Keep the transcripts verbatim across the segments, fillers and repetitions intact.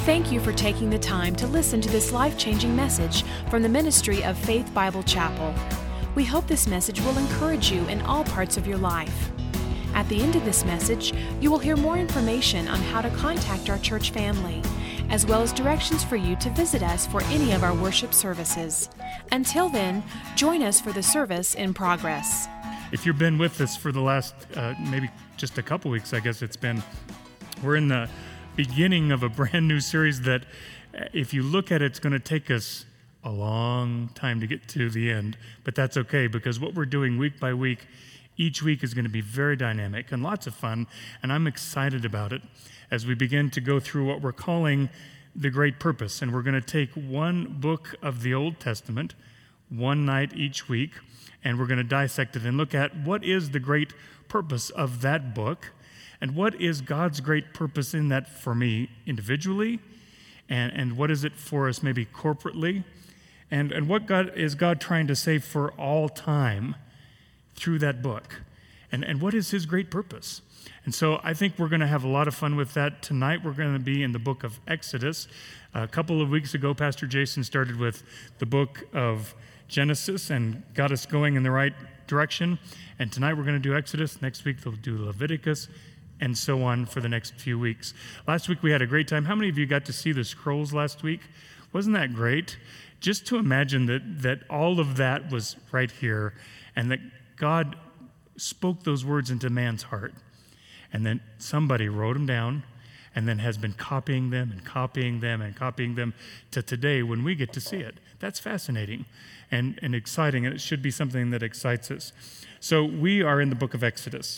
Thank you for taking the time to listen to this life-changing message from the ministry of Faith Bible Chapel. We hope this message will encourage you in all parts of your life. At the end of this message, you will hear more information on how to contact our church family, as well as directions for you to visit us for any of our worship services. Until then, join us for the service in progress. If you've been with us for the last uh, maybe just a couple weeks, I guess it's been, we're in the beginning of a brand new series that, if you look at it, it's going to take us a long time to get to the end. But that's okay, because what we're doing week by week, each week is going to be very dynamic and lots of fun, and I'm excited about it as we begin to go through what we're calling the Great Purpose. And we're going to take one book of the Old Testament, one night each week, and we're going to dissect it and look at what is the great purpose of that book, and what is God's great purpose in that for me individually, and, and what is it for us maybe corporately, and, and what God is God trying to say for all time through that book, and, and what is his great purpose. And so I think we're going to have a lot of fun with that. Tonight we're going to be in the book of Exodus. A couple of weeks ago, Pastor Jason started with the book of Genesis and got us going in the right direction. And tonight we're going to do Exodus. Next week they'll do Leviticus, and so on for the next few weeks. Last week we had a great time. How many of you got to see the scrolls last week? Wasn't that great? Just to imagine that that all of that was right here, and that God spoke those words into man's heart. And then somebody wrote them down, and then has been copying them and copying them and copying them to today when we get to see it. That's fascinating and, and exciting, and it should be something that excites us. So we are in the book of Exodus,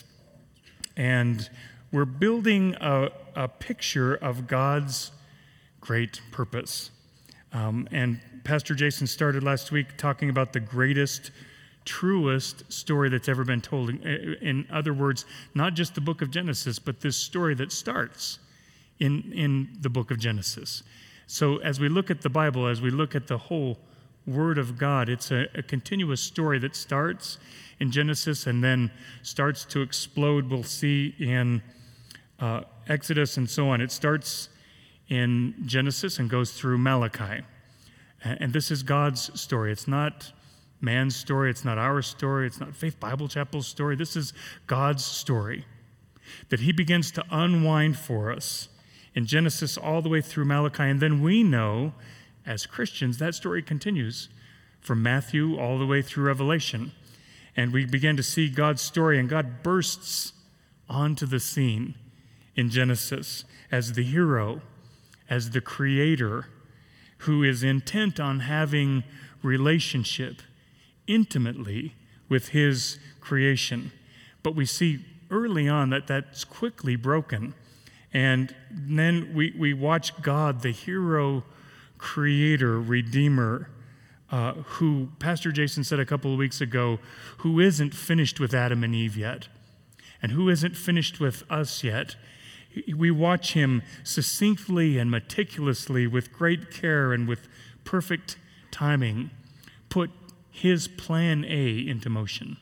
and we're building a, a picture of God's great purpose. Um, and Pastor Jason started last week talking about the greatest, truest story that's ever been told. In other words, not just the book of Genesis, but this story that starts in, in the book of Genesis. So as we look at the Bible, as we look at the whole Word of God, it's a, a continuous story that starts in Genesis and then starts to explode. We'll see in uh, Exodus and so on. It starts in Genesis and goes through Malachi. And this is God's story. It's not man's story. It's not our story. It's not Faith Bible Chapel's story. This is God's story that he begins to unwind for us in Genesis all the way through Malachi. And then we know, as Christians, that story continues from Matthew all the way through Revelation. And we begin to see God's story, and God bursts onto the scene in Genesis as the hero, as the creator, who is intent on having relationship intimately with his creation. But we see early on that that's quickly broken. And then we, we watch God, the hero, creator, redeemer, uh, who Pastor Jason said a couple of weeks ago, who isn't finished with Adam and Eve yet, and who isn't finished with us yet. We watch him succinctly and meticulously, with great care and with perfect timing, put his plan A into motion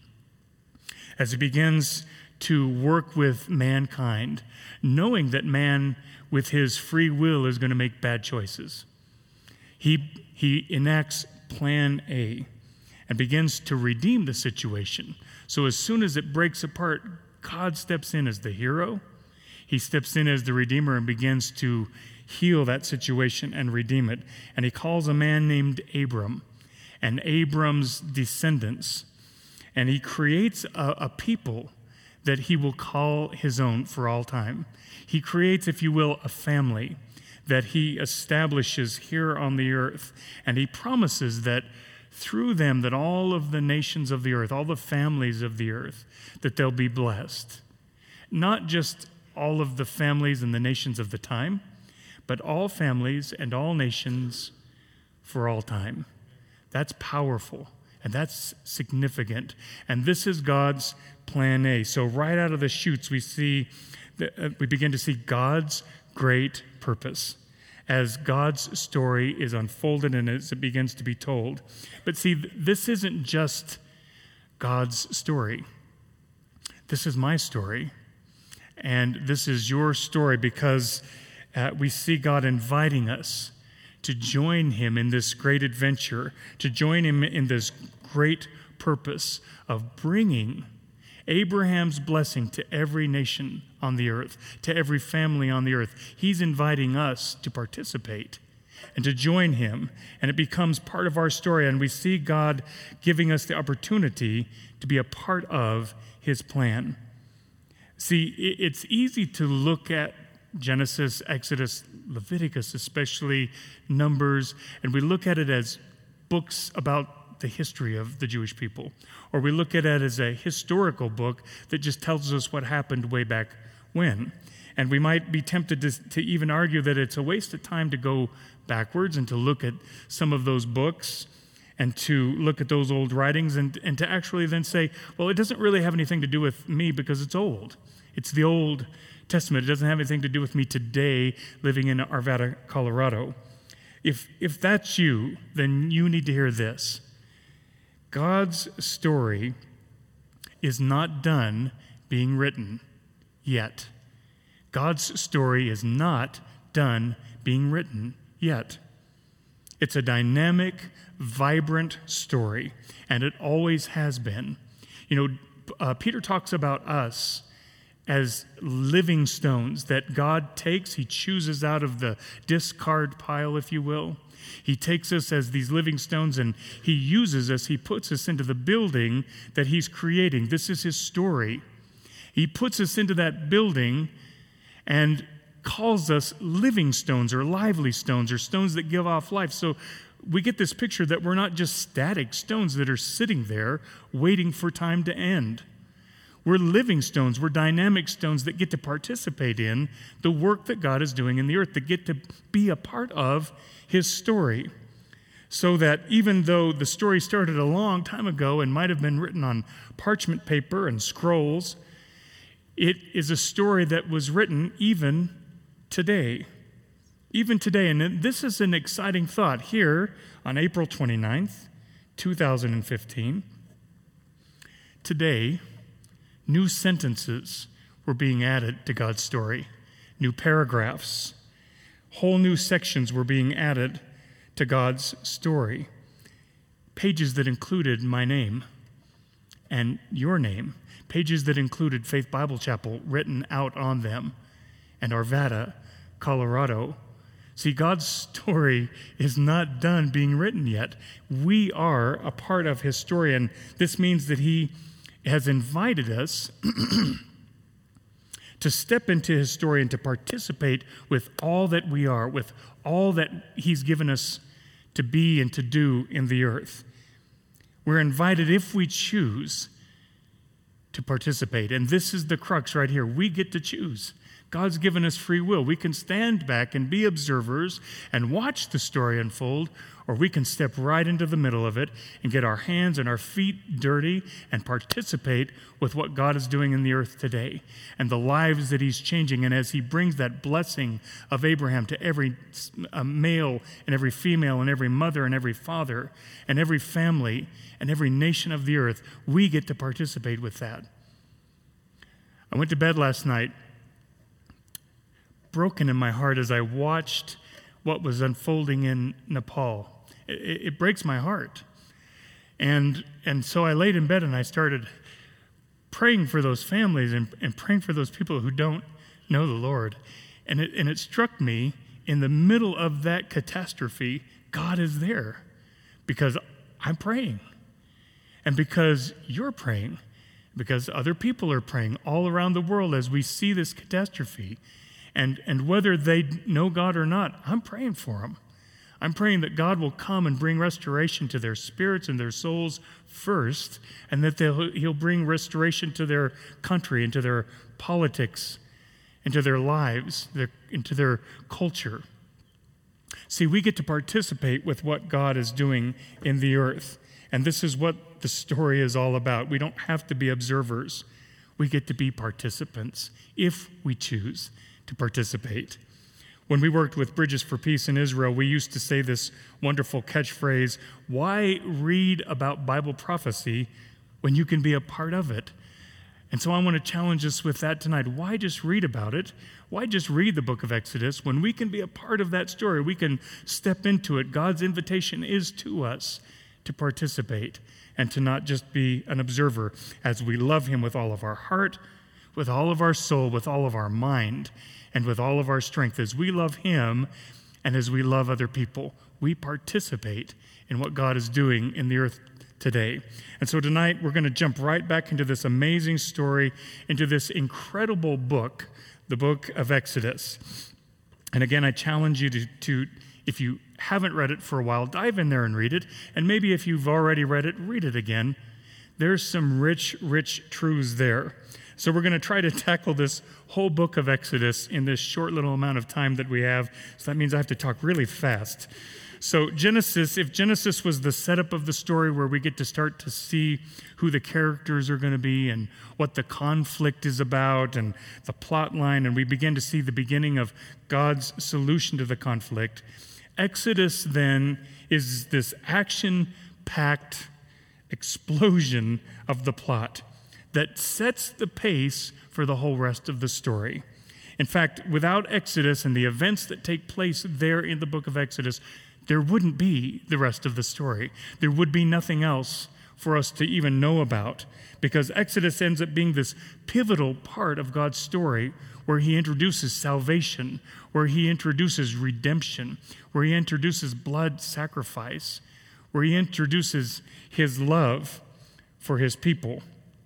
as he begins to work with mankind, knowing that man, with his free will, is going to make bad choices. He, he enacts plan A and begins to redeem the situation. So as soon as it breaks apart, God steps in as the hero. He steps in as the redeemer and begins to heal that situation and redeem it. And he calls a man named Abram and Abram's descendants. And he creates a, a people that he will call his own for all time. He creates, if you will, a family that he establishes here on the earth. And he promises that through them, that all of the nations of the earth, all the families of the earth, that they'll be blessed. Not just all of the families and the nations of the time, but all families and all nations for all time. That's powerful, and that's significant. And this is God's plan A. So right out of the chutes, we see, that, uh, we begin to see God's great purpose as God's story is unfolded and as it begins to be told. But see, this isn't just God's story. This is my story, and this is your story, because uh, we see God inviting us to join him in this great adventure, to join him in this great purpose of bringing Abraham's blessing to every nation on the earth, to every family on the earth. He's inviting us to participate and to join him, and it becomes part of our story, and we see God giving us the opportunity to be a part of his plan. See, it's easy to look at Genesis, Exodus, Leviticus, especially Numbers, and we look at it as books about the history of the Jewish people, or we look at it as a historical book that just tells us what happened way back when. And we might be tempted to, to even argue that it's a waste of time to go backwards and to look at some of those books and to look at those old writings and, and to actually then say, well, it doesn't really have anything to do with me because it's old. It's the Old Testament. It doesn't have anything to do with me today living in Arvada, Colorado. If, if that's you, then you need to hear this. God's story is not done being written yet. God's story is not done being written yet. It's a dynamic, vibrant story, and it always has been. You know, uh, Peter talks about us as living stones that God takes, he chooses out of the discard pile, if you will. He takes us as these living stones and he uses us, he puts us into the building that he's creating. This is his story. He puts us into that building and calls us living stones or lively stones or stones that give off life. So we get this picture that we're not just static stones that are sitting there waiting for time to end. We're living stones. We're dynamic stones that get to participate in the work that God is doing in the earth, that get to be a part of his story. So that even though the story started a long time ago and might have been written on parchment paper and scrolls, it is a story that was written even today. Even today. And this is an exciting thought. Here on April twenty-ninth, two thousand fifteen, today, new sentences were being added to God's story. New paragraphs. Whole new sections were being added to God's story. Pages that included my name and your name. Pages that included Faith Bible Chapel written out on them, and Arvada, Colorado. See, God's story is not done being written yet. We are a part of his story, and this means that he has invited us to step into his story and to participate with all that we are, with all that he's given us to be and to do in the earth. We're invited, if we choose, to participate. And this is the crux right here. We get to choose. God's given us free will. We can stand back and be observers and watch the story unfold, or we can step right into the middle of it and get our hands and our feet dirty and participate with what God is doing in the earth today and the lives that he's changing. And as he brings that blessing of Abraham to every uh, male and every female and every mother and every father and every family and every nation of the earth, we get to participate with that. I went to bed last night broken in my heart as I watched what was unfolding in Nepal. It, it breaks my heart. And and so I laid in bed and I started praying for those families and, and praying for those people who don't know the Lord. And it, and it struck me, in the middle of that catastrophe, God is there because I'm praying. And because you're praying, because other people are praying all around the world as we see this catastrophe. And, and whether they know God or not, I'm praying for them. I'm praying that God will come and bring restoration to their spirits and their souls first, and that they'll, he'll bring restoration to their country and to their politics and to their lives, their, into their culture. See, we get to participate with what God is doing in the earth, and this is what the story is all about. We don't have to be observers. We get to be participants if we choose to participate. When we worked with Bridges for Peace in Israel, we used to say this wonderful catchphrase, why read about Bible prophecy when you can be a part of it? And so I want to challenge us with that tonight. Why just read about it? Why just read the book of Exodus when we can be a part of that story? We can step into it. God's invitation is to us to participate and to not just be an observer as we love him with all of our heart, with all of our soul, with all of our mind, and with all of our strength. As we love him and as we love other people, we participate in what God is doing in the earth today. And so tonight we're going to jump right back into this amazing story, into this incredible book, the book of Exodus. And again, I challenge you to, to, if you haven't read it for a while, dive in there and read it. And maybe if you've already read it, read it again. There's some rich, rich truths there. So we're going to try to tackle this whole book of Exodus in this short little amount of time that we have. So that means I have to talk really fast. So Genesis, if Genesis was the setup of the story where we get to start to see who the characters are going to be and what the conflict is about and the plot line, and we begin to see the beginning of God's solution to the conflict, Exodus then is this action-packed explosion of the plot that sets the pace for the whole rest of the story. In fact, without Exodus and the events that take place there in the book of Exodus, there wouldn't be the rest of the story. There would be nothing else for us to even know about, because Exodus ends up being this pivotal part of God's story where he introduces salvation, where he introduces redemption, where he introduces blood sacrifice, where he introduces his love for his people.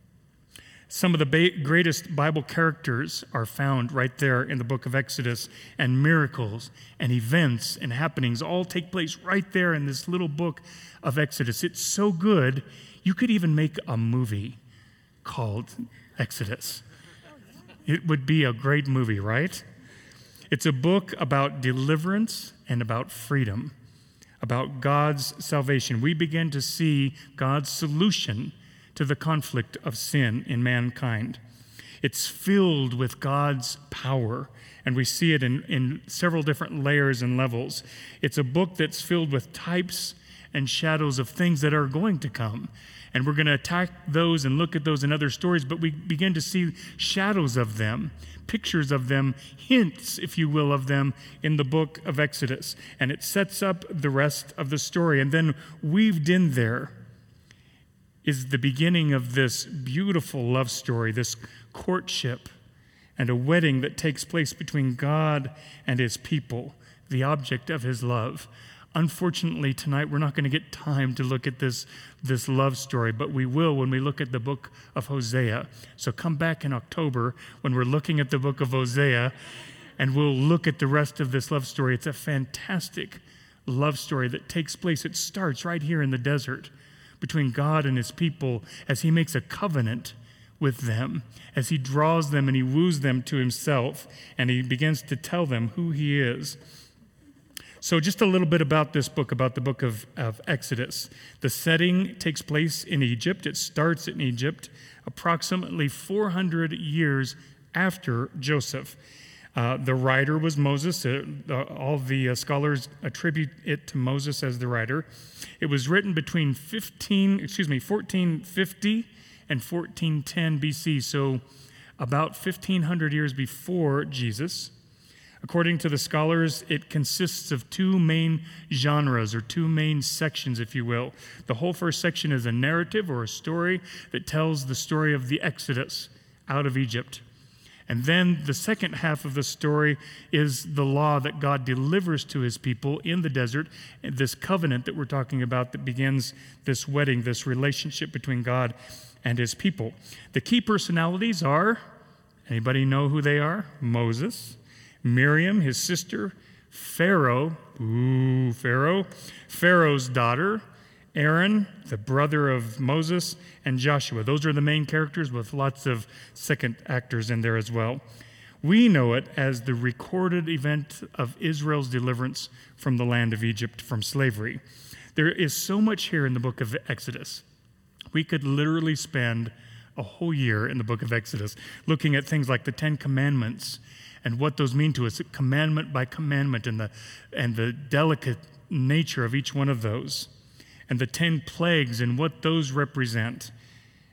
Some of the ba- greatest Bible characters are found right there in the book of Exodus, and miracles and events and happenings all take place right there in this little book of Exodus. It's so good, you could even make a movie called Exodus. It would be a great movie, right? It's a book about deliverance and about freedom, about God's salvation. We begin to see God's solution to the conflict of sin in mankind. It's filled with God's power, and we see it in, in several different layers and levels. It's a book that's filled with types and shadows of things that are going to come. And we're going to attack those and look at those in other stories, but we begin to see shadows of them, pictures of them, hints, if you will, of them in the book of Exodus. And it sets up the rest of the story. And then weaved in there is the beginning of this beautiful love story, this courtship and a wedding that takes place between God and his people, the object of his love. Unfortunately, tonight we're not going to get time to look at this, this love story, but we will when we look at the book of Hosea. So come back in October when we're looking at the book of Hosea, and we'll look at the rest of this love story. It's a fantastic love story that takes place. It starts right here in the desert between God and his people as he makes a covenant with them, as he draws them and he woos them to himself, and he begins to tell them who he is. So just a little bit about this book, about the book of, of Exodus. The setting takes place in Egypt. It starts in Egypt approximately four hundred years after Joseph. Uh, the writer was Moses. Uh, the, all the uh, scholars attribute it to Moses as the writer. It was written between fifteen, excuse me, fourteen fifty and fourteen ten B C, so about fifteen hundred years before Jesus. According to the scholars, it consists of two main genres, or two main sections, if you will. The whole first section is a narrative or a story that tells the story of the Exodus out of Egypt. And then the second half of the story is the law that God delivers to his people in the desert, and this covenant that we're talking about that begins this wedding, this relationship between God and his people. The key personalities are, anybody know who they are? Moses, Miriam, his sister, Pharaoh, ooh, Pharaoh, Pharaoh's daughter, Aaron, the brother of Moses, and Joshua. Those are the main characters with lots of second actors in there as well. We know it as the recorded event of Israel's deliverance from the land of Egypt, from slavery. There is so much here in the book of Exodus. We could literally spend a whole year in the book of Exodus looking at things like the Ten Commandments and what those mean to us, commandment by commandment, and the, and the delicate nature of each one of those, and the ten plagues and what those represent,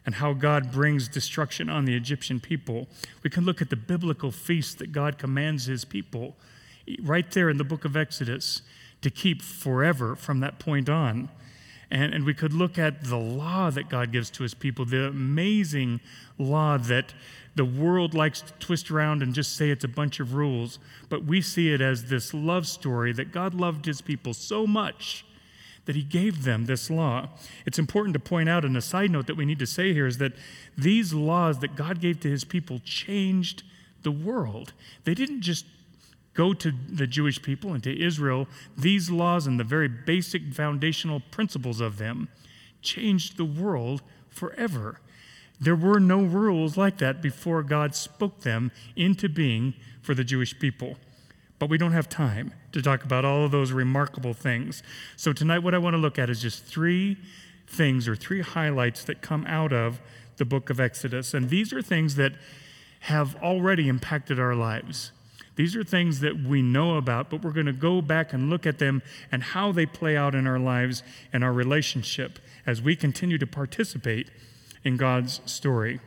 and how God brings destruction on the Egyptian people. We can look at the biblical feasts that God commands his people right there in the book of Exodus to keep forever from that point on. And, and we could look at the law that God gives to his people, the amazing law that the world likes to twist around and just say it's a bunch of rules. But we see it as this love story that God loved his people so much that he gave them this law. It's important to point out, and a side note that we need to say here is that these laws that God gave to his people changed the world. They didn't just go to the Jewish people and to Israel. These laws and the very basic foundational principles of them changed the world forever. There were no rules like that before God spoke them into being for the Jewish people. But we don't have time to talk about all of those remarkable things. So tonight what I want to look at is just three things or three highlights that come out of the book of Exodus. And these are things that have already impacted our lives. These are things that we know about, but we're going to go back and look at them and how they play out in our lives and our relationship as we continue to participate in God's story.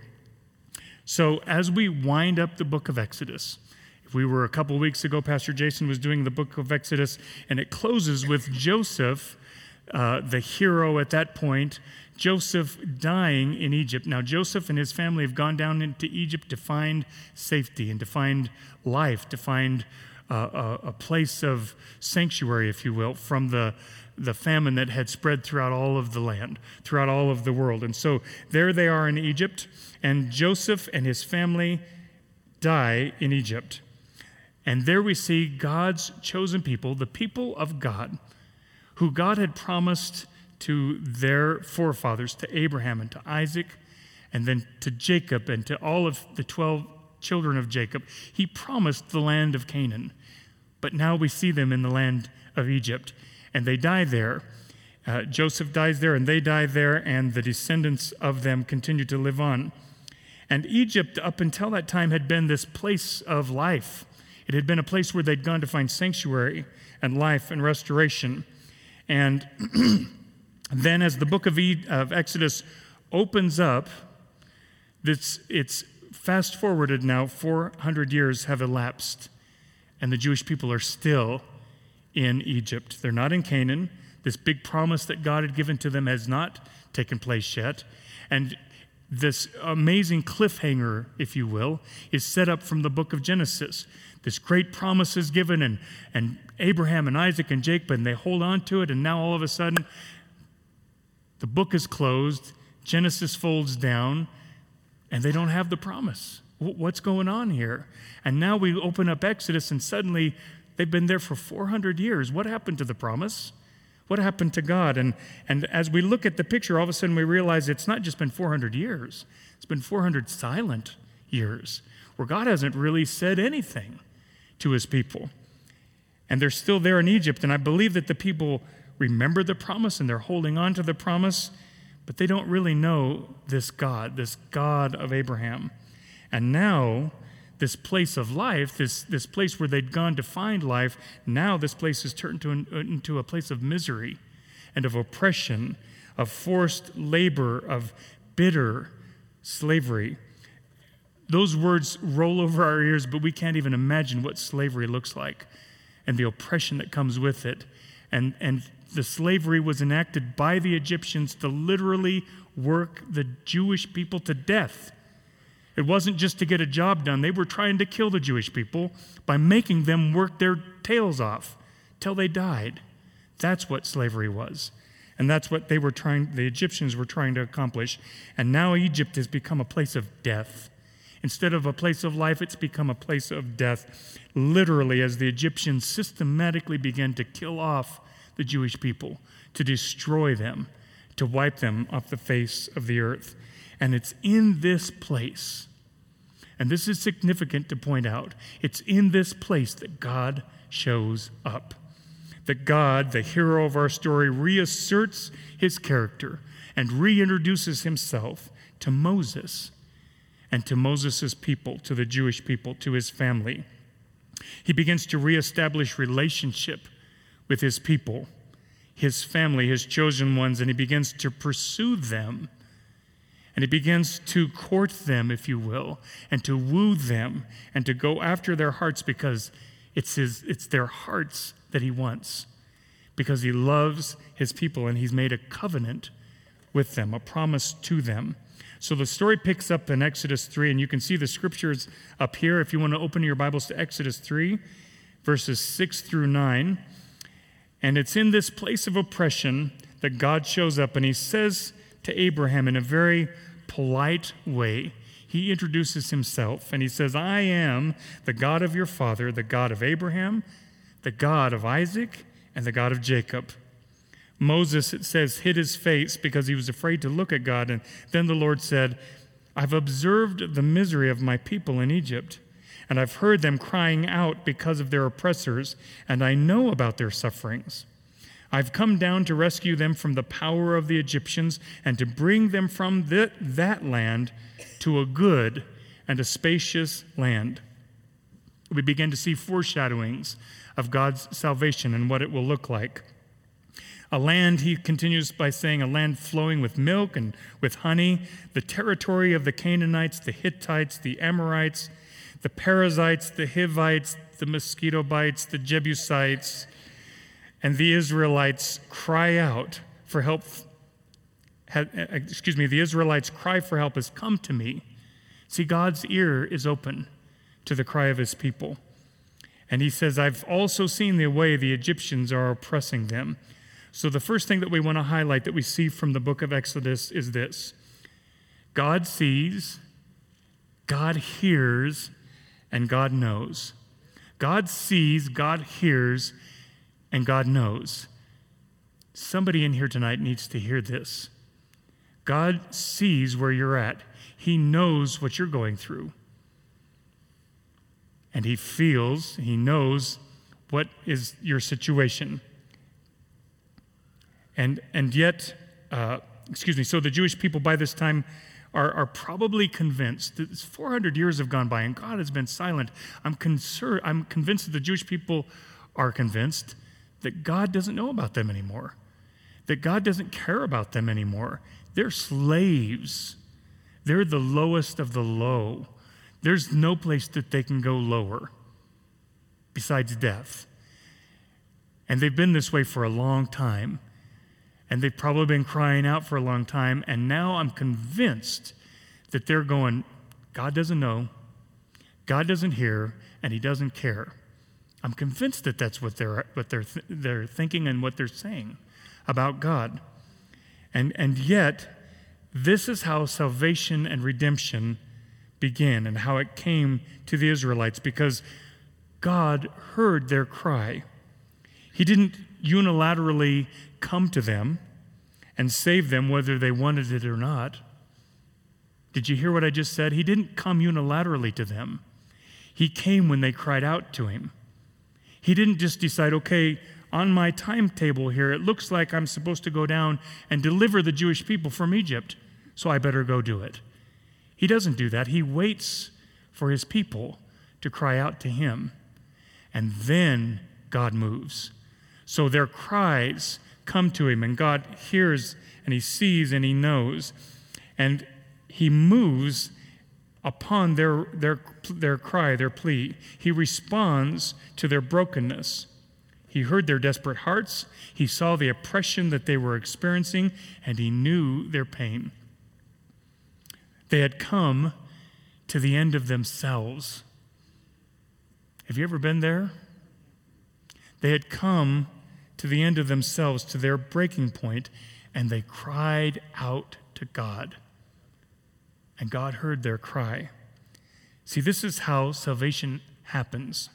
So as we wind up the book of Exodus, if we were a couple weeks ago, Pastor Jason was doing the book of Exodus, and it closes with Joseph, uh, the hero at that point, Joseph dying in Egypt. Now, Joseph and his family have gone down into Egypt to find safety and to find life, to find uh, a, a place of sanctuary, if you will, from the, the famine that had spread throughout all of the land, throughout all of the world. And so there they are in Egypt, and Joseph and his family die in Egypt. And there we see God's chosen people, the people of God, who God had promised to their forefathers, to Abraham and to Isaac, and then to Jacob and to all of the twelve children of Jacob. He promised the land of Canaan. But now we see them in the land of Egypt, and they die there. Uh, Joseph dies there, and they die there, and the descendants of them continue to live on. And Egypt, up until that time, had been this place of life. It had been a place where they'd gone to find sanctuary and life and restoration. And then as the book of, e- of Exodus opens up, this, it's fast forwarded now, four hundred years have elapsed, and the Jewish people are still in Egypt. They're not in Canaan. This big promise that God had given to them has not taken place yet. And this amazing cliffhanger, if you will, is set up from the book of Genesis. This great promise is given, and, and Abraham and Isaac and Jacob, and they hold on to it, and now all of a sudden, the book is closed, Genesis folds down, and they don't have the promise. What's going on here? And now we open up Exodus, and suddenly they've been there for four hundred years. What happened to the promise? What happened to God? And, and as we look at the picture, all of a sudden we realize it's not just been four hundred years. It's been four hundred silent years where God hasn't really said anything to his people. And they're still there in Egypt, and I believe that the people remember the promise and they're holding on to the promise, but they don't really know this God, this God of Abraham. And now, this place of life, this, this place where they'd gone to find life, now this place is turned to an, into a place of misery and of oppression, of forced labor, of bitter slavery. Those words roll over our ears, but we can't even imagine what slavery looks like and the oppression that comes with it. And, and the slavery was enacted by the Egyptians to literally work the Jewish people to death. It wasn't just to get a job done. They were trying to kill the Jewish people by making them work their tails off till they died. That's what slavery was. And that's what they were trying, the Egyptians were trying to accomplish. And now Egypt has become a place of death. Instead of a place of life, it's become a place of death, literally, as the Egyptians systematically began to kill off the Jewish people, to destroy them, to wipe them off the face of the earth. And it's in this place, and this is significant to point out, it's in this place that God shows up. That God, the hero of our story, reasserts his character and reintroduces himself to Moses and to Moses' people, to the Jewish people, to his family. He begins to reestablish relationship with his people, his family, his chosen ones, and he begins to pursue them. And he begins to court them, if you will, and to woo them and to go after their hearts because it's his, it's their hearts that he wants, because he loves his people and he's made a covenant with them, a promise to them. So the story picks up in Exodus three, and you can see the scriptures up here if you want to open your Bibles to Exodus three, verses six through nine. And it's in this place of oppression that God shows up, and he says to Abraham in a very polite way, he introduces himself, and he says, I am the God of your father, the God of Abraham, the God of Isaac, and the God of Jacob. Moses, it says, hid his face because he was afraid to look at God. And then the Lord said, I've observed the misery of my people in Egypt, and I've heard them crying out because of their oppressors, and I know about their sufferings. I've come down to rescue them from the power of the Egyptians and to bring them from the, that land to a good and a spacious land. We begin to see foreshadowings of God's salvation and what it will look like. A land, he continues by saying, a land flowing with milk and with honey, the territory of the Canaanites, the Hittites, the Amorites, the Perizzites, the Hivites, the mosquito bites, the Jebusites, and the Israelites cry out for help. Excuse me, the Israelites' cry for help has come to me. See, God's ear is open to the cry of his people. And he says, I've also seen the way the Egyptians are oppressing them. So the first thing that we want to highlight that we see from the book of Exodus is this. God sees, God hears, and God knows. God sees, God hears, and God knows. Somebody in here tonight needs to hear this. God sees where you're at. He knows what you're going through. And he feels, he knows what is your situation. And and yet, uh, excuse me, so the Jewish people by this time are, are probably convinced that four hundred years have gone by and God has been silent. I'm, concerned, I'm convinced that the Jewish people are convinced that God doesn't know about them anymore, that God doesn't care about them anymore. They're slaves. They're the lowest of the low. There's no place that they can go lower besides death. And they've been this way for a long time. And they've probably been crying out for a long time. And now I'm convinced that they're going, God doesn't know, God doesn't hear, and he doesn't care. I'm convinced that that's what they're what they're th- they're thinking and what they're saying about God. And and yet, this is how salvation and redemption began and how it came to the Israelites, because God heard their cry. He didn't unilaterally come to them and save them whether they wanted it or not. Did you hear what I just said? He didn't come unilaterally to them. He came when they cried out to him. He didn't just decide, okay, on my timetable here, it looks like I'm supposed to go down and deliver the Jewish people from Egypt, so I better go do it. He doesn't do that. He waits for his people to cry out to him, and then God moves. So their cries come to him, and God hears, and he sees, and he knows, and he moves upon their, their, their cry, their plea. He responds to their brokenness. He heard their desperate hearts. He saw the oppression that they were experiencing, and he knew their pain. They had come to the end of themselves. Have you ever been there? They had come to the end of themselves, to their breaking point, and they cried out to God. And God heard their cry. See, this is how salvation happens.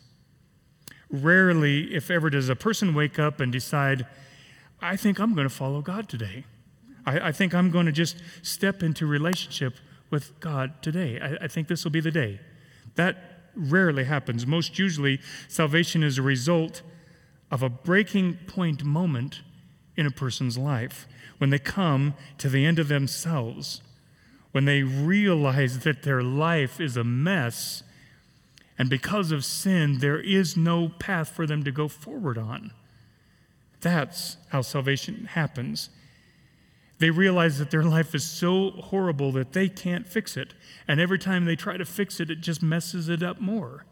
Rarely, if ever, does a person wake up and decide, I think I'm going to follow God today. I, I think I'm going to just step into relationship with God today. I, I think this will be the day. That rarely happens. Most usually, salvation is a result of a breaking point moment in a person's life, when they come to the end of themselves, when they realize that their life is a mess, and because of sin, there is no path for them to go forward on. That's how salvation happens. They realize that their life is so horrible that they can't fix it. And every time they try to fix it, it just messes it up more.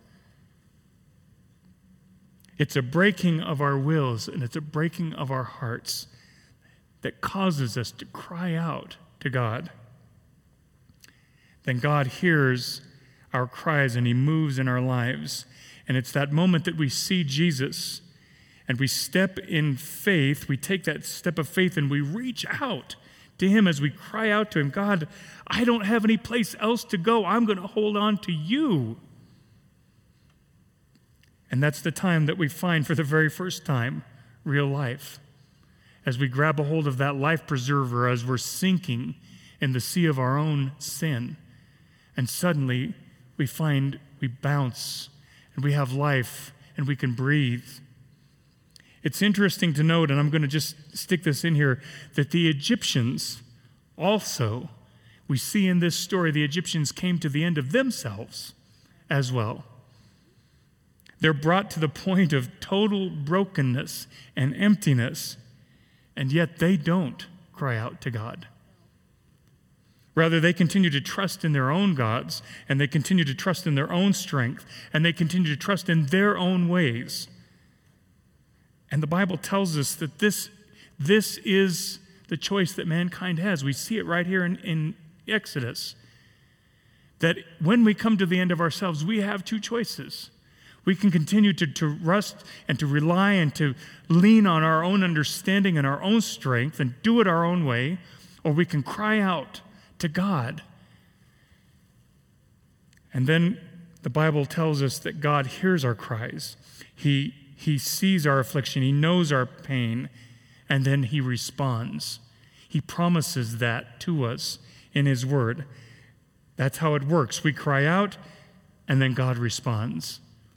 It's a breaking of our wills, and it's a breaking of our hearts that causes us to cry out to God. Then God hears our cries and he moves in our lives. And it's that moment that we see Jesus and we step in faith, we take that step of faith and we reach out to him as we cry out to him, God, I don't have any place else to go. I'm going to hold on to you. And that's the time that we find for the very first time real life. As we grab a hold of that life preserver as we're sinking in the sea of our own sin. And suddenly we find we bounce and we have life and we can breathe. It's interesting to note, and I'm going to just stick this in here, that the Egyptians also, we see in this story, the Egyptians came to the end of themselves as well. They're brought to the point of total brokenness and emptiness, and yet they don't cry out to God. Rather, they continue to trust in their own gods, and they continue to trust in their own strength, and they continue to trust in their own ways. And the Bible tells us that this, this is the choice that mankind has. We see it right here in, in Exodus. That when we come to the end of ourselves, we have two choices. We can continue to, to rest and to rely and to lean on our own understanding and our own strength and do it our own way, or we can cry out to God. And then the Bible tells us that God hears our cries. He He sees our affliction. He knows our pain. And then he responds. He promises that to us in his word. That's how it works. We cry out, and then God responds.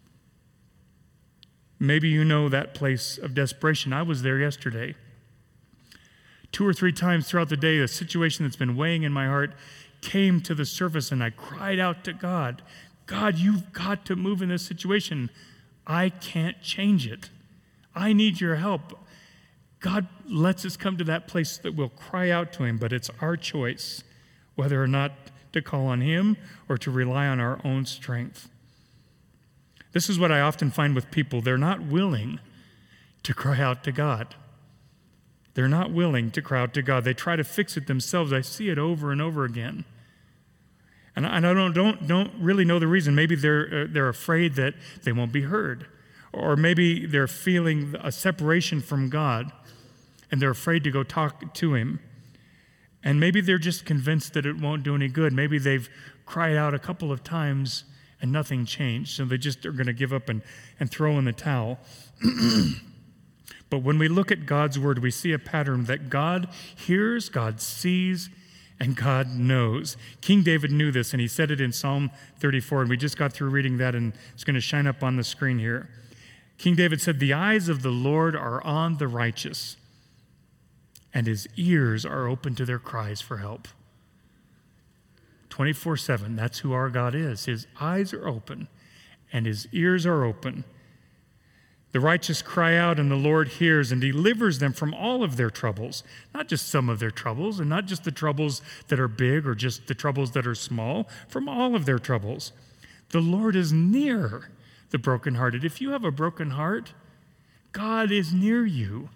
Maybe you know that place of desperation. I was there yesterday. Two or three times throughout the day, a situation that's been weighing in my heart came to the surface, and I cried out to God, God, you've got to move in this situation. I can't change it. I need your help. God lets us come to that place that we'll cry out to him, but it's our choice whether or not to call on him or to rely on our own strength. This is what I often find with people. They're not willing to cry out to God. They're not willing to cry out to God. They try to fix it themselves. I see it over and over again. And I don't, don't, don't really know the reason. Maybe they're, uh, they're afraid that they won't be heard. Or maybe they're feeling a separation from God, and they're afraid to go talk to him. And maybe they're just convinced that it won't do any good. Maybe they've cried out a couple of times and nothing changed, so they just are going to give up and, and throw in the towel. But when we look at God's word, we see a pattern that God hears, God sees, and God knows. King David knew this, and he said it in Psalm thirty-four, and we just got through reading that, and it's going to shine up on the screen here. King David said, "The eyes of the Lord are on the righteous, and his ears are open to their cries for help." twenty-four seven, that's who our God is. His eyes are open, and his ears are open. The righteous cry out, and the Lord hears and delivers them from all of their troubles. Not just some of their troubles, and not just the troubles that are big or just the troubles that are small, from all of their troubles. The Lord is near the brokenhearted. If you have a broken heart, God is near you.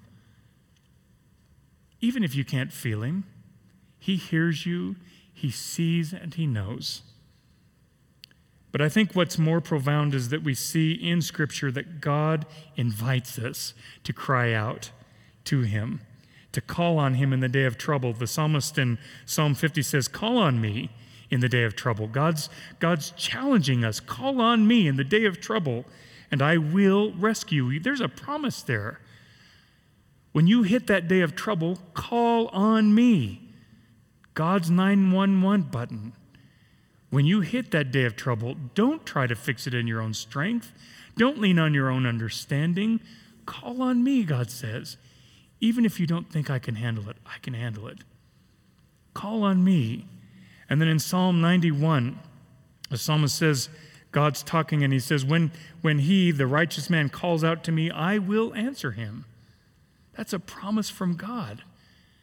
Even if you can't feel him, he hears you, he sees, and he knows. But I think what's more profound is that we see in Scripture that God invites us to cry out to him, to call on him in the day of trouble. The psalmist in Psalm fifty says, "Call on me in the day of trouble." God's, God's challenging us, call on me in the day of trouble, and I will rescue you. There's a promise there. When you hit that day of trouble, call on me. God's nine one one button. When you hit that day of trouble, don't try to fix it in your own strength. Don't lean on your own understanding. Call on me, God says. Even if you don't think I can handle it, I can handle it. Call on me. And then in Psalm ninety-one, the psalmist says, God's talking, and he says, when, when he, the righteous man, calls out to me, I will answer him. That's a promise from God.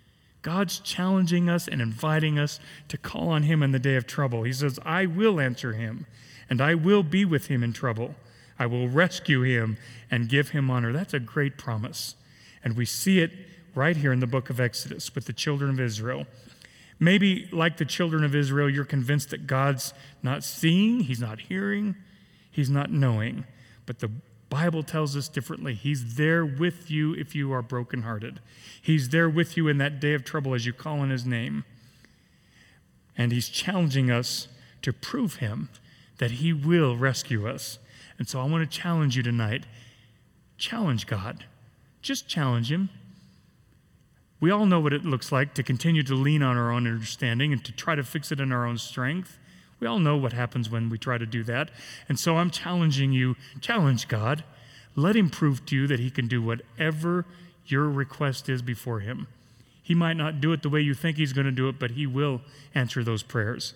God's challenging us and inviting us to call on him in the day of trouble. He says, I will answer him, and I will be with him in trouble. I will rescue him and give him honor. That's a great promise. And we see it right here in the book of Exodus with the children of Israel. Maybe like the children of Israel, you're convinced that God's not seeing, he's not hearing, he's not knowing. But the Bible tells us differently. He's there with you if you are brokenhearted. He's there with you in that day of trouble as you call on his name. And he's challenging us to prove him that he will rescue us. And so I want to challenge you tonight. Challenge God. Just challenge him. We all know what it looks like to continue to lean on our own understanding and to try to fix it in our own strength. We all know what happens when we try to do that. And so I'm challenging you, challenge God. Let him prove to you that he can do whatever your request is before him. He might not do it the way you think he's going to do it, but he will answer those prayers.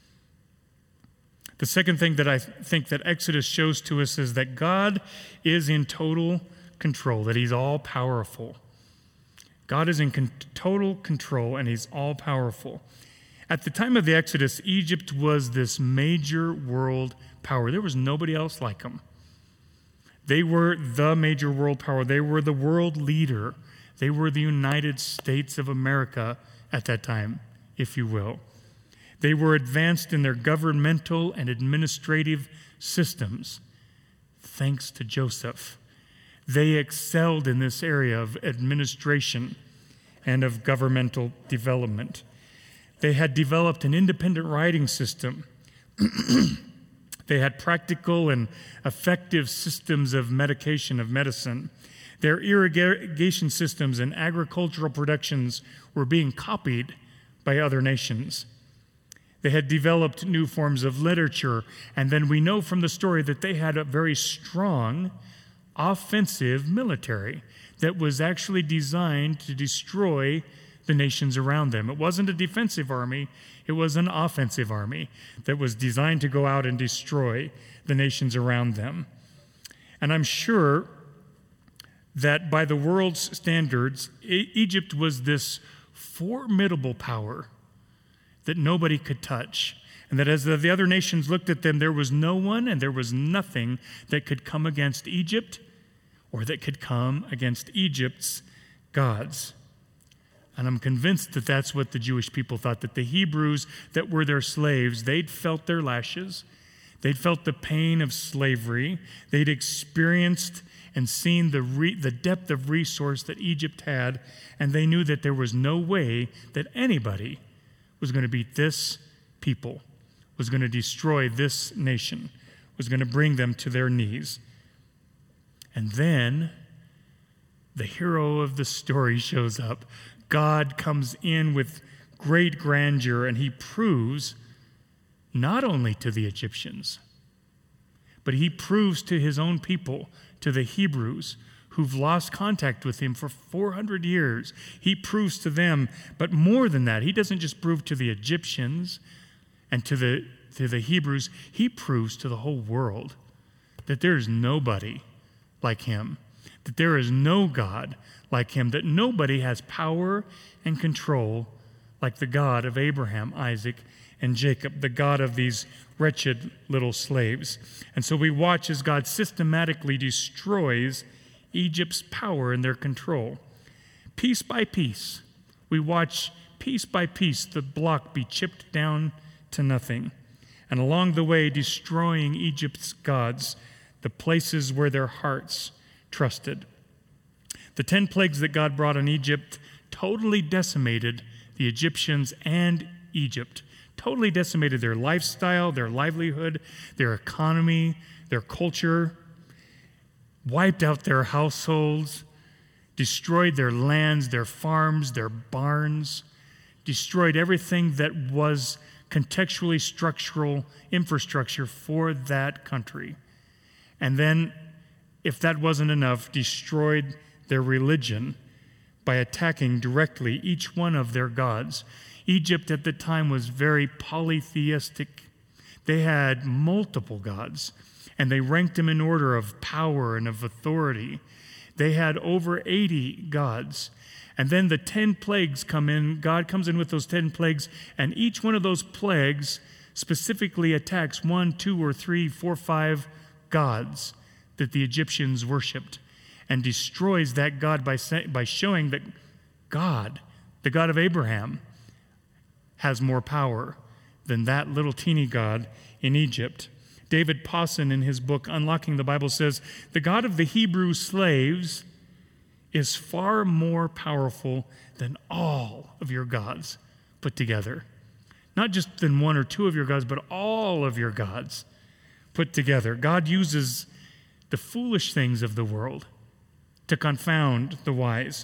The second thing that I think that Exodus shows to us is that God is in total control, that he's all-powerful. God is in con- total control, and he's all-powerful. At the time of the Exodus, Egypt was this major world power. There was nobody else like them. They were the major world power. They were the world leader. They were the United States of America at that time, if you will. They were advanced in their governmental and administrative systems, thanks to Joseph. They excelled in this area of administration and of governmental development. They had developed an independent writing system. They had practical and effective systems of medication, of medicine. Their irrigation systems and agricultural productions were being copied by other nations. They had developed new forms of literature, and then we know from the story that they had a very strong offensive military that was actually designed to destroy the nations around them. It wasn't a defensive army, it was an offensive army that was designed to go out and destroy the nations around them. And I'm sure that by the world's standards, e- Egypt was this formidable power that nobody could touch. And that as the other nations looked at them, there was no one and there was nothing that could come against Egypt or that could come against Egypt's gods. And I'm convinced that that's what the Jewish people thought, that the Hebrews that were their slaves, they'd felt their lashes. They'd felt the pain of slavery. They'd experienced and seen the re- the depth of resource that Egypt had, and they knew that there was no way that anybody was going to beat this people, was going to destroy this nation, was going to bring them to their knees. And then the hero of the story shows up. God comes in with great grandeur, and he proves not only to the Egyptians, but he proves to his own people, to the Hebrews, who've lost contact with him for four hundred years. He proves to them, but more than that, he doesn't just prove to the Egyptians and to the, to the Hebrews, he proves to the whole world that there is nobody like him, that there is no God like him, that nobody has power and control like the God of Abraham, Isaac, and Jacob, the God of these wretched little slaves. And so we watch as God systematically destroys Egypt's power and their control. Piece by piece, we watch piece by piece the block be chipped down to nothing. And along the way, destroying Egypt's gods, the places where their hearts trusted. The ten plagues that God brought on Egypt totally decimated the Egyptians and Egypt. Totally decimated their lifestyle, their livelihood, their economy, their culture, wiped out their households, destroyed their lands, their farms, their barns, destroyed everything that was contextually structural infrastructure for that country. And then, if that wasn't enough, destroyed their religion by attacking directly each one of their gods. Egypt at the time was very polytheistic. They had multiple gods, and they ranked them in order of power and of authority. They had over eighty gods. And then the ten plagues come in. God comes in with those ten plagues, and each one of those plagues specifically attacks one, two, or three, four, five gods that the Egyptians worshipped, and destroys that God by, by showing that God, the God of Abraham, has more power than that little teeny God in Egypt. David Pawson, in his book Unlocking the Bible, says, the God of the Hebrew slaves is far more powerful than all of your gods put together. Not just than one or two of your gods, but all of your gods put together. God uses the foolish things of the world to confound the wise.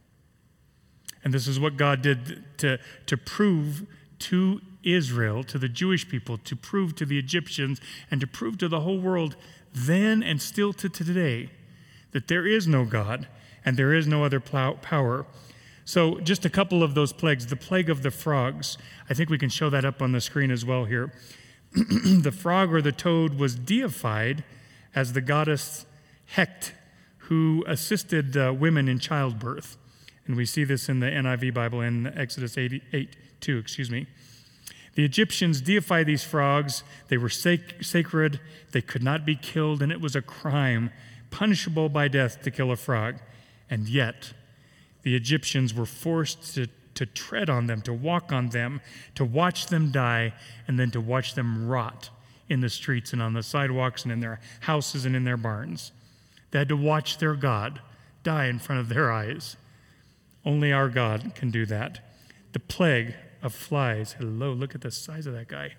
And this is what God did to, to prove to Israel, to the Jewish people, to prove to the Egyptians, and to prove to the whole world then and still to today that there is no God and there is no other power. So just a couple of those plagues. The plague of the frogs. I think we can show that up on the screen as well here. The frog or the toad was deified as the goddess Hecht, who assisted uh, women in childbirth. And we see this in the N I V Bible in Exodus eight two, excuse me. The Egyptians deified these frogs. They were sac- sacred. They could not be killed, and it was a crime, punishable by death, to kill a frog. And yet, the Egyptians were forced to, to tread on them, to walk on them, to watch them die, and then to watch them rot in the streets and on the sidewalks and in their houses and in their barns. They had to watch their God die in front of their eyes. Only our God can do that. The plague of flies. Hello, look at the size of that guy.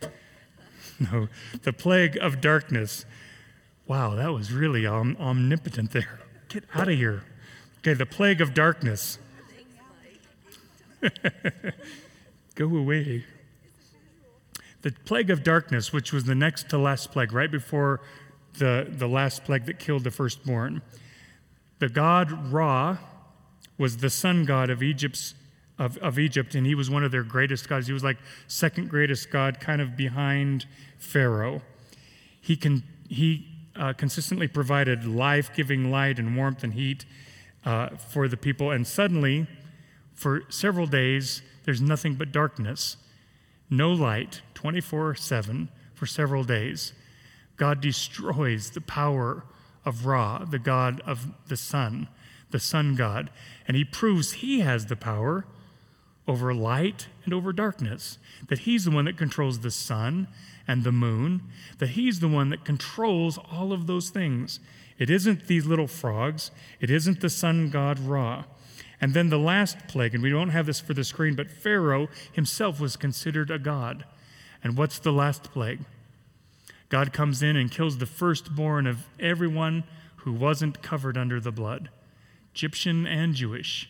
No, the plague of darkness. Wow, that was really om- omnipotent there. Get out of here. Okay, the plague of darkness. Go away. The plague of darkness, which was the next to last plague, right before the, the last plague that killed the firstborn. The god Ra was the sun god of Egypt's Of, of Egypt, and he was one of their greatest gods. He was like second greatest god, kind of behind Pharaoh. He can he uh, consistently provided life-giving light and warmth and heat uh, for the people. And suddenly, for several days, there's nothing but darkness, no light, twenty-four seven for several days. God destroys the power of Ra, the god of the sun, the sun god, and he proves he has the power over light and over darkness, that he's the one that controls the sun and the moon, that he's the one that controls all of those things. It isn't these little frogs. It isn't the sun god Ra. And then the last plague, and we don't have this for the screen, but Pharaoh himself was considered a god. And what's the last plague? God comes in and kills the firstborn of everyone who wasn't covered under the blood, Egyptian and Jewish.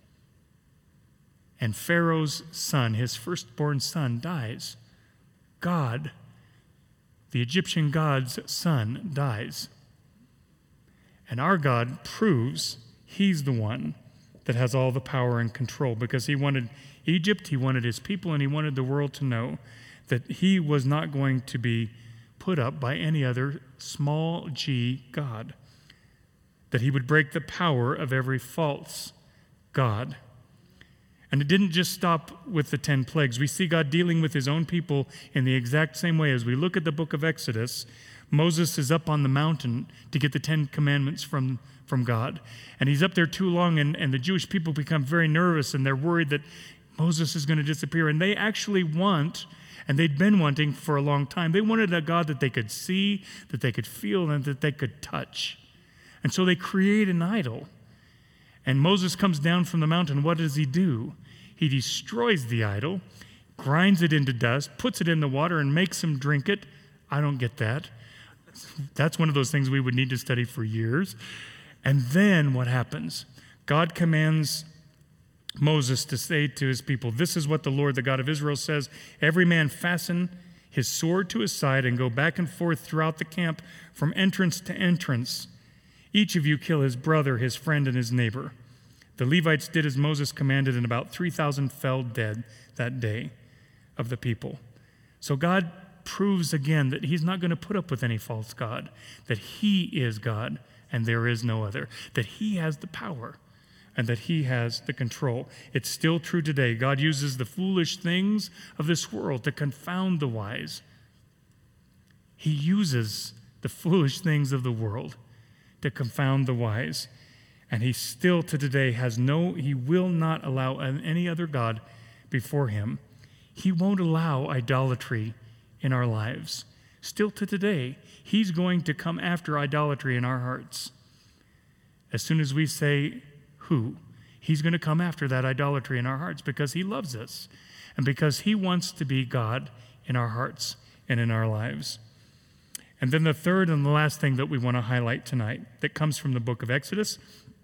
And Pharaoh's son, his firstborn son, dies. God, the Egyptian god's son, dies. And our God proves he's the one that has all the power and control, because he wanted Egypt, he wanted his people, and he wanted the world to know that he was not going to be put up by any other small g god, that he would break the power of every false god. And it didn't just stop with the ten plagues. We see God dealing with his own people in the exact same way. As we look at the book of Exodus, Moses is up on the mountain to get the Ten Commandments from, from God. And he's up there too long, and, and the Jewish people become very nervous, and they're worried that Moses is going to disappear. And they actually want, and they'd been wanting for a long time, they wanted a God that they could see, that they could feel, and that they could touch. And so they create an idol. And Moses comes down from the mountain. What does he do? He destroys the idol, grinds it into dust, puts it in the water, and makes him drink it. I don't get that. That's one of those things we would need to study for years. And then what happens? God commands Moses to say to his people, "This is what the Lord, the God of Israel, says. Every man fasten his sword to his side and go back and forth throughout the camp from entrance to entrance. Each of you kill his brother, his friend, and his neighbor." The Levites did as Moses commanded, and about three thousand fell dead that day of the people. So God proves again that he's not going to put up with any false god, that he is God and there is no other, that he has the power and that he has the control. It's still true today. God uses the foolish things of this world to confound the wise. He uses the foolish things of the world to confound the wise. And he still to today has no, he will not allow any other God before him. He won't allow idolatry in our lives. Still to today, he's going to come after idolatry in our hearts. As soon as we say who, he's going to come after that idolatry in our hearts because he loves us and because he wants to be God in our hearts and in our lives. And then the third and the last thing that we want to highlight tonight that comes from the book of Exodus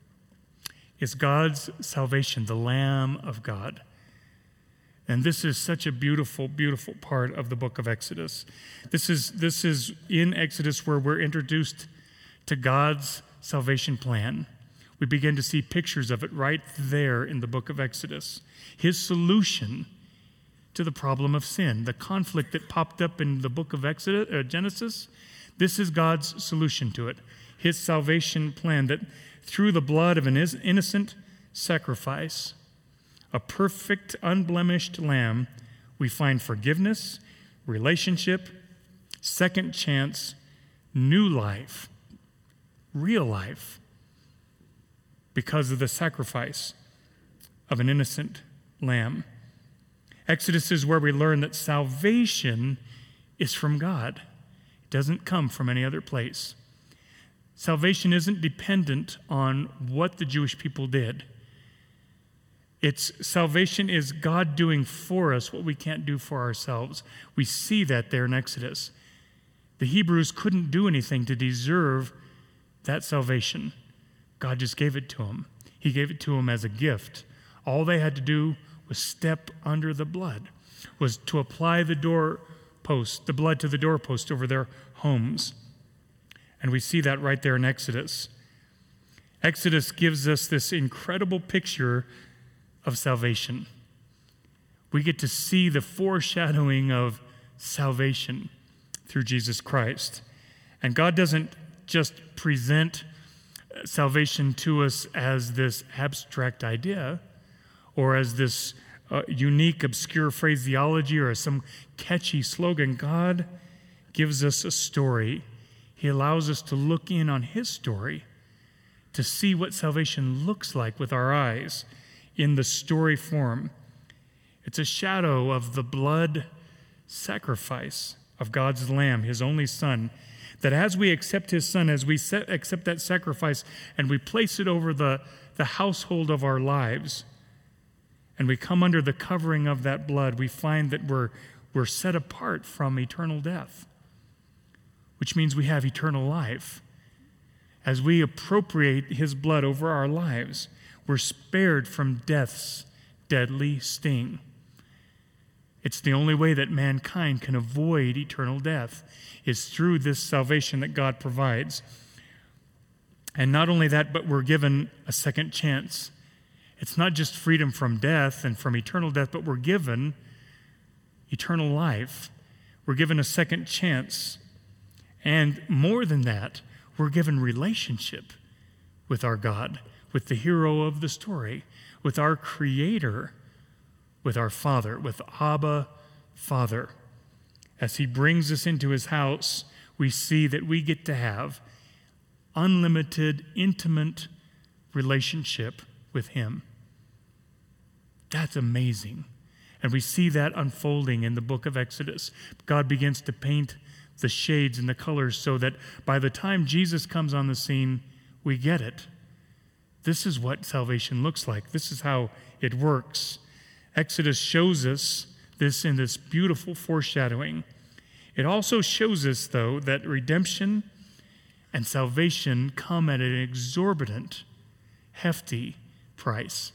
is God's salvation, the Lamb of God. And this is such a beautiful, beautiful part of the book of Exodus. This is, this is in Exodus where we're introduced to God's salvation plan. We begin to see pictures of it right there in the book of Exodus. His solution to the problem of sin, the conflict that popped up in the book of Exodus, uh, Genesis, this is God's solution to it. His salvation plan that through the blood of an innocent sacrifice, a perfect, unblemished lamb, we find forgiveness, relationship, second chance, new life, real life, because of the sacrifice of an innocent lamb. Exodus is where we learn that salvation is from God. It doesn't come from any other place. Salvation isn't dependent on what the Jewish people did. It's salvation is God doing for us what we can't do for ourselves. We see that there in Exodus. The Hebrews couldn't do anything to deserve that salvation. God just gave it to them. He gave it to them as a gift. All they had to do was step under the blood, was to apply the doorpost, the blood to the doorpost over their homes. And we see that right there in Exodus. Exodus gives us this incredible picture of salvation. We get to see the foreshadowing of salvation through Jesus Christ. And God doesn't just present salvation to us as this abstract idea or as this uh, unique, obscure phraseology or as some catchy slogan. God gives us a story. He allows us to look in on his story to see what salvation looks like with our eyes in the story form. It's a shadow of the blood sacrifice of God's Lamb, his only Son, that as we accept his Son, as we set, accept that sacrifice and we place it over the, the household of our lives, and we come under the covering of that blood, we find that we're, we're set apart from eternal death, which means we have eternal life. As we appropriate his blood over our lives, we're spared from death's deadly sting. It's the only way that mankind can avoid eternal death is through this salvation that God provides. And not only that, but we're given a second chance. It's not just freedom from death and from eternal death, but we're given eternal life. We're given a second chance. And more than that, we're given relationship with our God, with the hero of the story, with our Creator, with our Father, with Abba, Father. As he brings us into his house, we see that we get to have unlimited, intimate relationship with him. That's amazing. And we see that unfolding in the book of Exodus. God begins to paint the shades and the colors so that by the time Jesus comes on the scene, we get it. This is what salvation looks like. This is how it works. Exodus shows us this in this beautiful foreshadowing. It also shows us, though, that redemption and salvation come at an exorbitant, hefty price.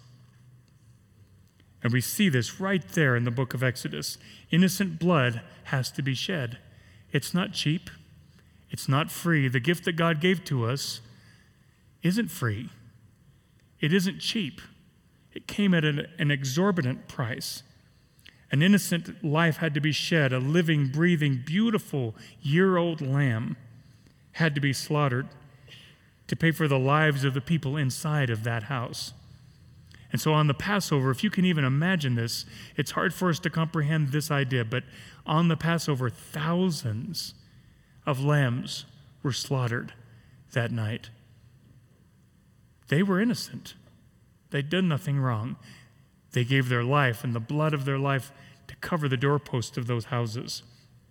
And we see this right there in the book of Exodus. Innocent blood has to be shed. It's not cheap. It's not free. The gift that God gave to us isn't free. It isn't cheap. It came at an, an exorbitant price. An innocent life had to be shed. A living, breathing, beautiful, year-old lamb had to be slaughtered. to pay for the lives of the people inside of that house. And so on the Passover, if you can even imagine this, it's hard for us to comprehend this idea, but on the Passover, thousands of lambs were slaughtered that night. They were innocent. They'd done nothing wrong. They gave their life and the blood of their life to cover the doorpost of those houses.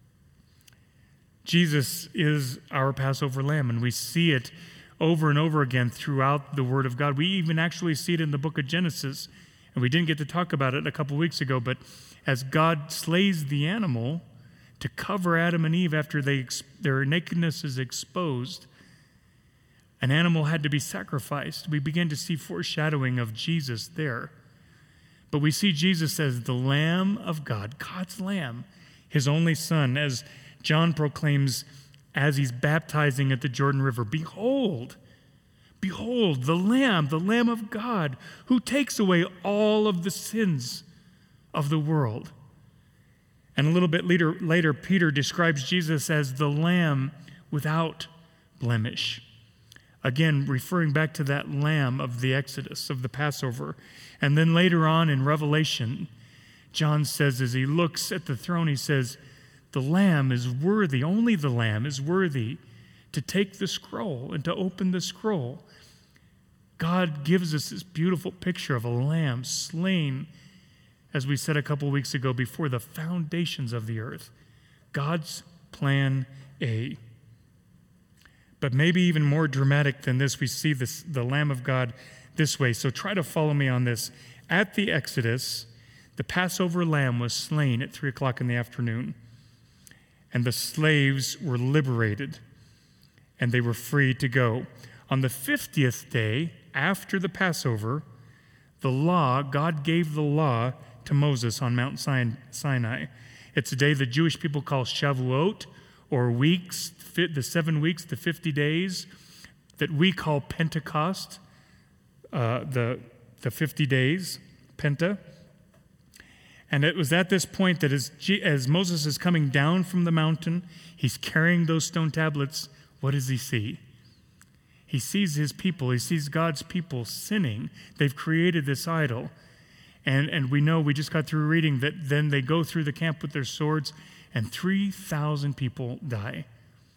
Jesus is our Passover lamb, and we see it over and over again throughout the Word of God. We even actually see it in the book of Genesis, and we didn't get to talk about it a couple weeks ago, but as God slays the animal to cover Adam and Eve after they their nakedness is exposed, an animal had to be sacrificed. We begin to see foreshadowing of Jesus there. But we see Jesus as the Lamb of God, God's Lamb, his only Son, as John proclaims as he's baptizing at the Jordan River, behold, behold, the Lamb, the Lamb of God, who takes away all of the sins of the world. And a little bit later, later, Peter describes Jesus as the Lamb without blemish. Again, referring back to that Lamb of the Exodus, of the Passover. And then later on in Revelation, John says, as he looks at the throne, he says, the Lamb is worthy, only the Lamb is worthy to take the scroll and to open the scroll. God gives us this beautiful picture of a lamb slain, as we said a couple weeks ago, before the foundations of the earth. God's plan A. But maybe even more dramatic than this, we see this, the Lamb of God this way. So try to follow me on this. At the Exodus, the Passover lamb was slain at three o'clock in the afternoon. And the slaves were liberated, and they were free to go. On the fiftieth day, after the Passover, the law, God gave the law to Moses on Mount Sinai. It's a day the Jewish people call Shavuot, or weeks, the seven weeks, the fifty days, that we call Pentecost, uh, the, the fifty days, Penta. And it was at this point that as, as Moses is coming down from the mountain, he's carrying those stone tablets. What does he see? He sees his people. He sees God's people sinning. They've created this idol. And, and we know, we just got through reading that then they go through the camp with their swords, and three thousand people die.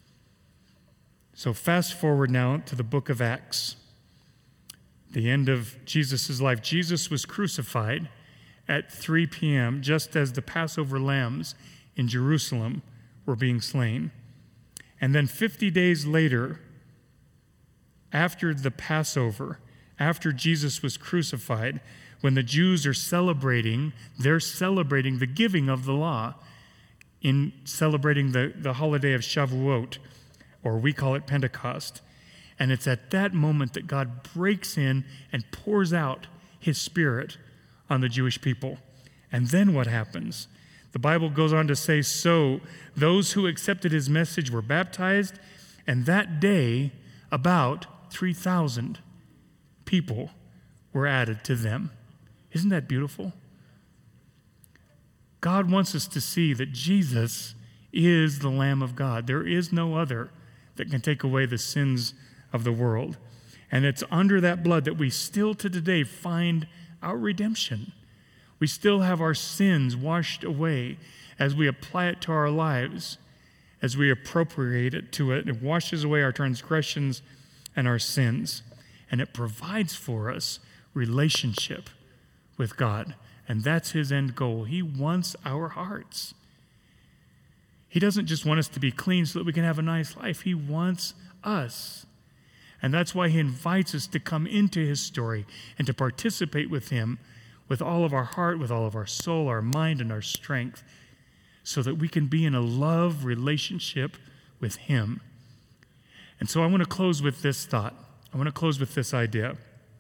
So fast forward now to the book of Acts, the end of Jesus' life. Jesus was crucified at three p.m., just as the Passover lambs in Jerusalem were being slain. And then fifty days later, after the Passover, after Jesus was crucified, when the Jews are celebrating, they're celebrating the giving of the law in celebrating the, the holiday of Shavuot, or we call it Pentecost. And it's at that moment that God breaks in and pours out his Spirit on the Jewish people. And then what happens? The Bible goes on to say, so those who accepted his message were baptized, and that day about three thousand people were added to them. Isn't that beautiful? God wants us to see that Jesus is the Lamb of God. There is no other that can take away the sins of the world. And it's under that blood that we still to today find our redemption. We still have our sins washed away as we apply it to our lives, as we appropriate it to it. It washes away our transgressions and our sins. And it provides for us relationship with God. And that's his end goal. He wants our hearts. He doesn't just want us to be clean so that we can have a nice life. He wants us. And that's why he invites us to come into his story and to participate with him with all of our heart, with all of our soul, our mind, and our strength, so that we can be in a love relationship with him. And so I want to close with this thought. I want to close with this idea.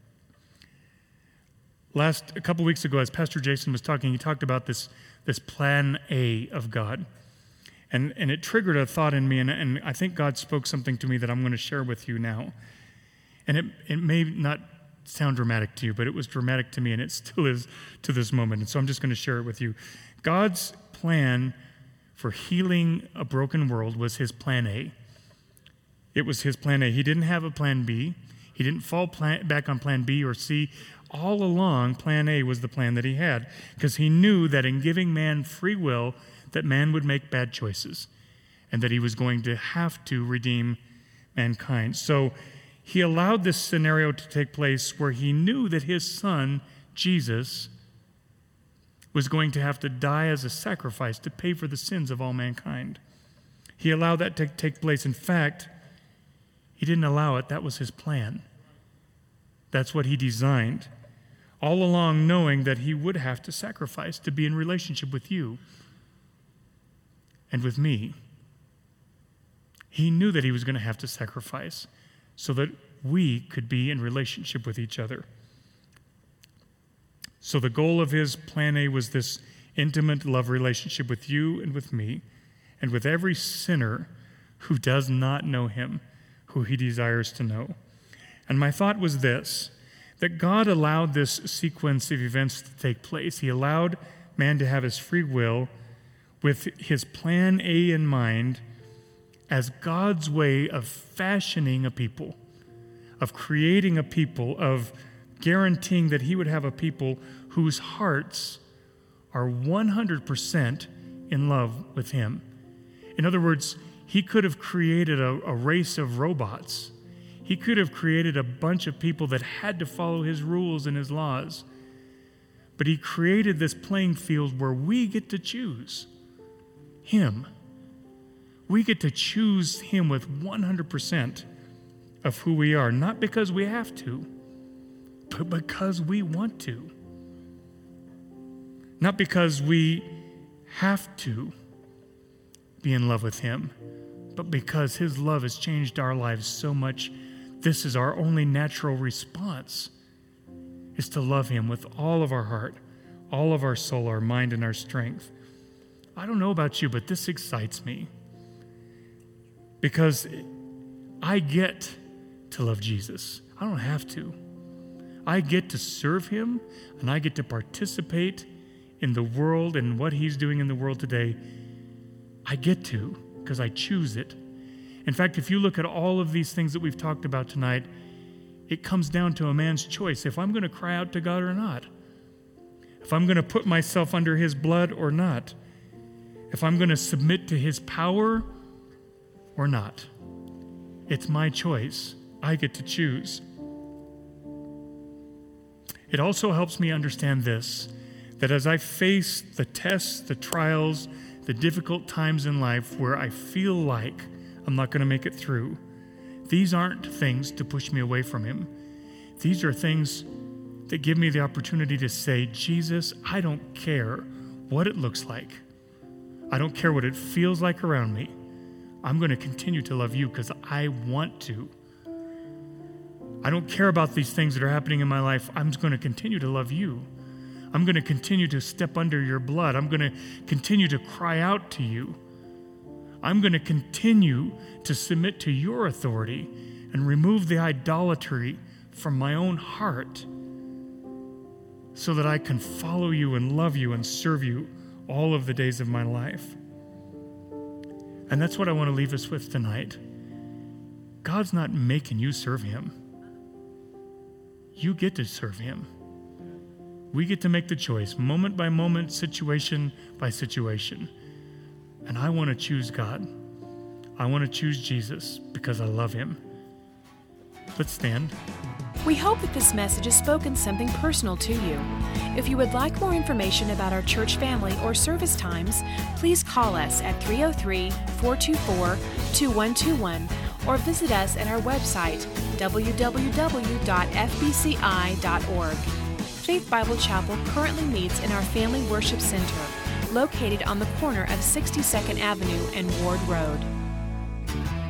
Last, a couple weeks ago, as Pastor Jason was talking, he talked about this, this plan A of God. And, and it triggered a thought in me, and, and I think God spoke something to me that I'm going to share with you now. And it, it may not sound dramatic to you, but it was dramatic to me, and it still is to this moment. And so I'm just going to share it with you. God's plan for healing a broken world was his plan A. It was his plan A. He didn't have a plan B. He didn't fall plan, back on plan B or C. All along, plan A was the plan that he had, because he knew that in giving man free will, that man would make bad choices, and that he was going to have to redeem mankind. So he allowed this scenario to take place where he knew that his son, Jesus, was going to have to die as a sacrifice to pay for the sins of all mankind. He allowed that to take place. In fact, he didn't allow it. That was his plan. That's what he designed. All along knowing that he would have to sacrifice to be in relationship with you and with me. He knew that he was going to have to sacrifice so that we could be in relationship with each other. So the goal of his plan A was this intimate love relationship with you and with me and with every sinner who does not know him, who he desires to know. And my thought was this, that God allowed this sequence of events to take place. He allowed man to have his free will with his plan A in mind as God's way of fashioning a people, of creating a people, of guaranteeing that he would have a people whose hearts are one hundred percent in love with him. In other words, he could have created a, a race of robots. He could have created a bunch of people that had to follow his rules and his laws. But he created this playing field where we get to choose him. We get to choose him with one hundred percent of who we are, not because we have to, but because we want to. Not because we have to be in love with him, but because his love has changed our lives so much, this is our only natural response, is to love him with all of our heart, all of our soul, our mind, and our strength. I don't know about you, but this excites me because I get to love Jesus. I don't have to. I get to serve him, and I get to participate in the world and what he's doing in the world today. I get to because I choose it. In fact, if you look at all of these things that we've talked about tonight, it comes down to a man's choice. If I'm going to cry out to God or not. If I'm going to put myself under his blood or not. If I'm going to submit to his power or not. It's my choice. I get to choose. It also helps me understand this, that as I face the tests, the trials, the difficult times in life where I feel like I'm not going to make it through, these aren't things to push me away from him. These are things that give me the opportunity to say, Jesus, I don't care what it looks like. I don't care what it feels like around me. I'm going to continue to love you because I want to. I don't care about these things that are happening in my life. I'm going to continue to love you. I'm going to continue to step under your blood. I'm going to continue to cry out to you. I'm going to continue to submit to your authority and remove the idolatry from my own heart so that I can follow you and love you and serve you all of the days of my life. And that's what I want to leave us with tonight. God's not making you serve him. You get to serve him. We get to make the choice, moment by moment, situation by situation. And I want to choose God. I want to choose Jesus because I love him. Let's stand. We hope that this message has spoken something personal to you. If you would like more information about our church family or service times, please call us at three oh three, four two four, two one two one or visit us at our website, w w w dot f b c i dot org. Faith Bible Chapel currently meets in our Family Worship Center, located on the corner of sixty-second Avenue and Ward Road.